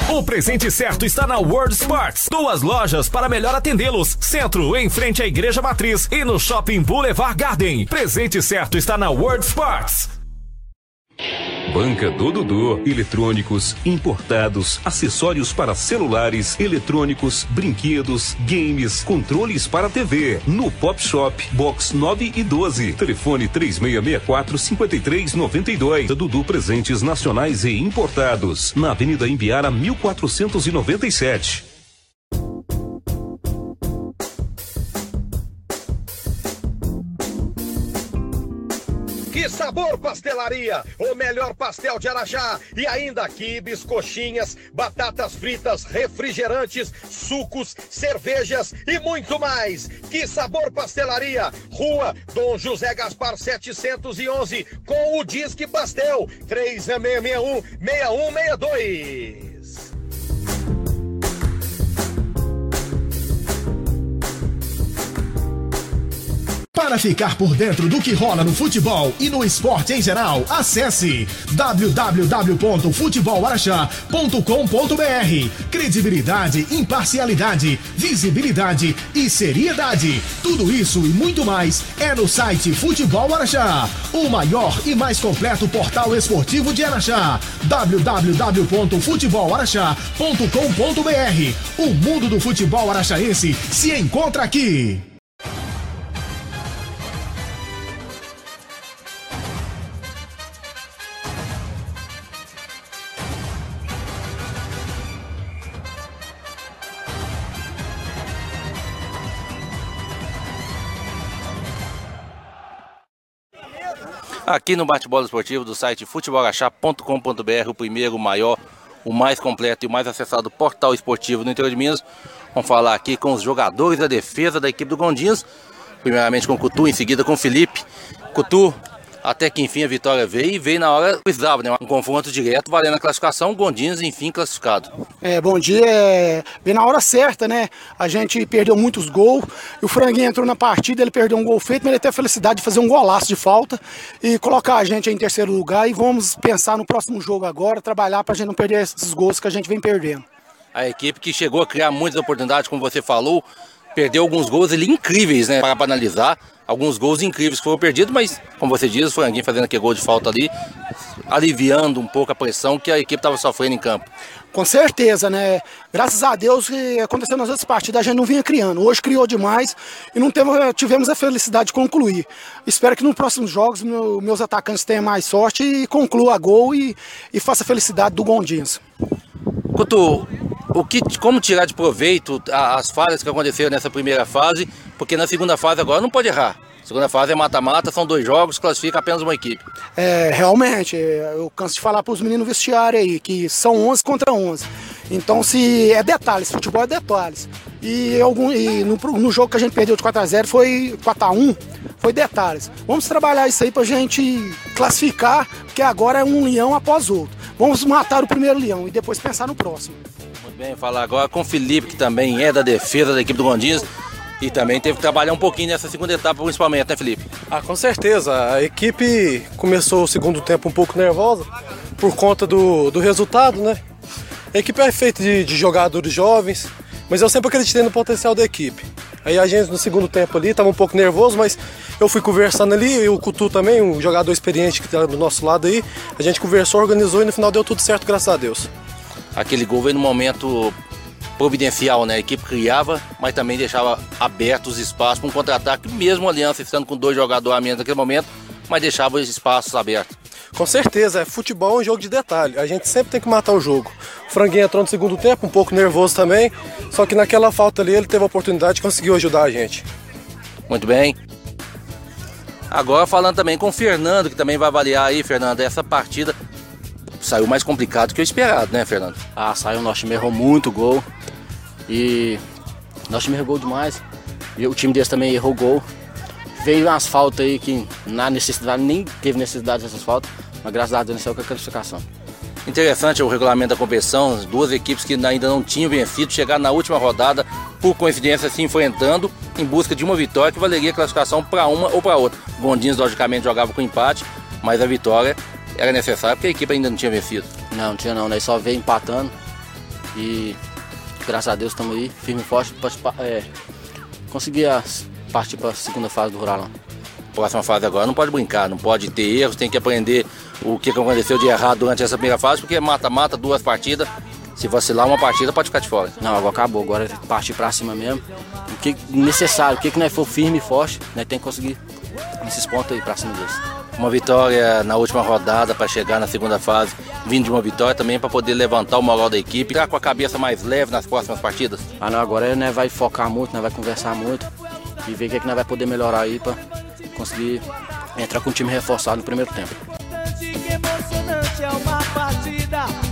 O presente certo está na World Sports. 2 lojas para melhor atendê-los. Centro, em frente à Igreja Matriz, e no Shopping Boulevard Garden. Presente certo está na World Sports. Banca do Dudu, eletrônicos, importados, acessórios para celulares, eletrônicos, brinquedos, games, controles para TV. No Pop Shop, box 9 e 12. Telefone 3664-5392. Dudu Presentes Nacionais e Importados. Na Avenida Imbiara, 1497. Que Sabor Pastelaria, o melhor pastel de Araxá. E ainda quibes, coxinhas, batatas fritas, refrigerantes, sucos, cervejas e muito mais. Que Sabor Pastelaria, Rua Dom José Gaspar 711, com o Disque Pastel, 3661-6162. Para ficar por dentro do que rola no futebol e no esporte em geral, acesse www.futebolaraxá.com.br. Credibilidade, imparcialidade, visibilidade e seriedade. Tudo isso e muito mais é no site Futebol Araxá, o maior e mais completo portal esportivo de Araxá. www.futebolaraxá.com.br. O mundo do futebol araxaense se encontra aqui. Aqui no Bate-Bola Esportivo do site futebolaraxá.com.br, o primeiro, o maior, o mais completo e o mais acessado portal esportivo no interior de Minas. Vamos falar aqui com os jogadores da defesa da equipe do Gondins. Primeiramente com o Cutu, em seguida com o Felipe. Cutu, até que enfim a vitória veio e veio na hora que precisava, né? Um confronto direto, valendo a classificação, o Gondins enfim classificado. Bom dia, veio na hora certa, né? A gente perdeu muitos gols, e o Franguinho entrou na partida, ele perdeu um gol feito, mas ele teve a felicidade de fazer um golaço de falta e colocar a gente em terceiro lugar, e vamos pensar no próximo jogo agora, trabalhar para a gente não perder esses gols que a gente vem perdendo. A equipe que chegou a criar muitas oportunidades, como você falou, perdeu alguns gols ali incríveis, né? Para analisar, alguns gols incríveis que foram perdidos, mas, como você diz, o Franguinho fazendo aquele gol de falta ali, aliviando um pouco a pressão que a equipe estava sofrendo em campo. Com certeza, né? Graças a Deus que aconteceu nas outras partidas, a gente não vinha criando. Hoje criou demais e não tivemos a felicidade de concluir. Espero que nos próximos jogos meus atacantes tenham mais sorte e conclua a gol e faça a felicidade do Gondins. Couto, como tirar de proveito as falhas que aconteceram nessa primeira fase, porque na segunda fase agora não pode errar. Segunda fase é mata-mata, são 2 jogos, classifica apenas uma equipe. Realmente, eu canso de falar para os meninos vestiário aí, que são 11 contra 11. Então, se é detalhes, futebol é detalhes. E no jogo que a gente perdeu de 4-0, foi 4-1, foi detalhes. Vamos trabalhar isso aí para a gente classificar, porque agora é um leão após outro. Vamos matar o primeiro leão e depois pensar no próximo. Muito bem, falar agora com o Felipe, que também é da defesa da equipe do Gondins. E também teve que trabalhar um pouquinho nessa segunda etapa, principalmente, né, Felipe? Com certeza. A equipe começou o segundo tempo um pouco nervosa por conta do resultado, né? A equipe é feita de jogadores jovens, mas eu sempre acreditei no potencial da equipe. Aí a gente no segundo tempo ali estava um pouco nervoso, mas eu fui conversando ali, e o Cutu também, um jogador experiente que está do nosso lado aí. A gente conversou, organizou e no final deu tudo certo, graças a Deus. Aquele gol veio no momento providencial, né? A equipe criava, mas também deixava abertos os espaços para um contra-ataque, mesmo a Aliança estando com 2 jogadores a menos naquele momento, mas deixava os espaços abertos. Com certeza, futebol é um jogo de detalhe, a gente sempre tem que matar o jogo. O Franguinho entrou no segundo tempo, um pouco nervoso também, só que naquela falta ali ele teve a oportunidade e conseguiu ajudar a gente. Muito bem. Agora falando também com o Fernando, que também vai avaliar aí, Fernando, essa partida. Saiu mais complicado que o esperado, né, Fernando? Saiu, o nosso time errou muito gol. E nosso time errou gol demais. E o time deles também errou gol. Veio umas faltas aí que na necessidade, nem teve necessidade dessas faltas. Mas graças a Deus saiu com a classificação. Interessante o regulamento da competição. As 2 equipes que ainda não tinham vencido chegaram na última rodada, por coincidência, se enfrentando em busca de uma vitória que valeria a classificação para uma ou para outra. O Gondins, logicamente, jogava com empate, mas a vitória era necessária porque a equipe ainda não tinha vencido. Não tinha não, né? Só veio empatando. E graças a Deus estamos aí, firme e forte, para conseguir partir para a segunda fase do Ruralão. Próxima fase agora não pode brincar, não pode ter erros, tem que aprender o que aconteceu de errado durante essa primeira fase, porque mata-mata, 2 partidas, se vacilar uma partida pode ficar de fora. Não, agora acabou, agora tem que partir para cima mesmo. O que necessário, o que nós for firme e forte, nós tem que conseguir esses pontos aí para cima deles. Uma vitória na última rodada para chegar na segunda fase, vindo de uma vitória também para poder levantar o moral da equipe, ficar com a cabeça mais leve nas próximas partidas. Não, agora nós vai focar muito, nós vai conversar muito e ver o que nós vai poder melhorar aí para conseguir entrar com o time reforçado no primeiro tempo. Emocionante é uma partida.